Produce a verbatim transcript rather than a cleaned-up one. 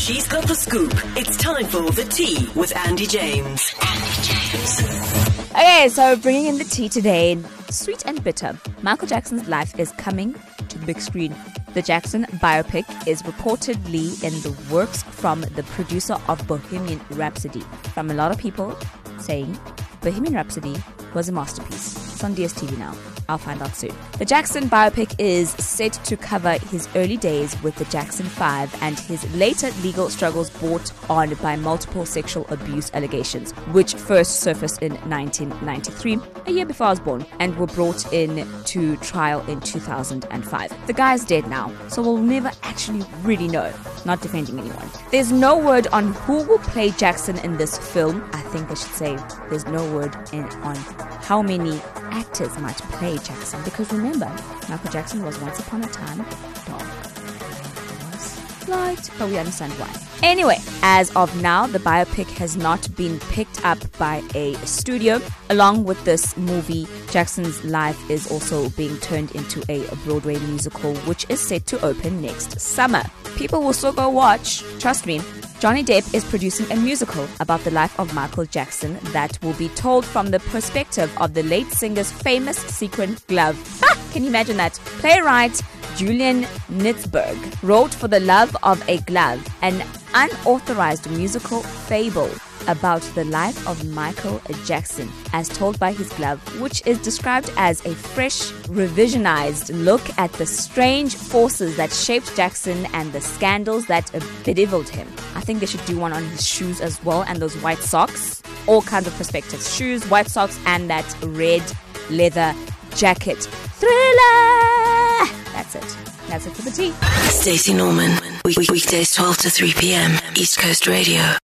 She's got the scoop. It's time for The Tea with Andy James. Andy James. Okay, so bringing in the tea today, sweet and bitter. Michael Jackson's life is coming to the big screen. The Jackson biopic is reportedly in the works from the producer of Bohemian Rhapsody. From a lot of people saying Bohemian Rhapsody was a masterpiece. It's on D S T V now. I'll find out soon. The Jackson biopic is set to cover his early days with the Jackson five and his later legal struggles brought on by multiple sexual abuse allegations, which first surfaced in nineteen ninety-three, a year before I was born, and were brought in to trial in two thousand five. The guy's dead now, so we'll never actually really know. Not defending anyone. There's no word on who will play Jackson in this film. I think I should say there's no word in on how many actors might play Jackson, because remember, Michael Jackson was once upon a time dark. Was light, but we understand why. Anyway, as of now, the biopic has not been picked up by a studio. Along with this movie, Jackson's life is also being turned into a Broadway musical, which is set to open next summer. People will still go watch, trust me. Johnny Depp is producing a musical about the life of Michael Jackson that will be told from the perspective of the late singer's famous sequin glove. Ha! Can you imagine that? Playwright Julian Nitzberg wrote For the Love of a Glove, an unauthorized musical fable about the life of Michael Jackson, as told by his glove, which is described as a fresh, revisionized look at the strange forces that shaped Jackson and the scandals that bedeviled him. I think they should do one on his shoes as well, and those white socks. All kinds of perspectives. Shoes, white socks, and that red leather jacket. Thriller! That's it. That's it for the tea. Stacey Norman. Week- weekdays twelve to three p.m. East Coast Radio.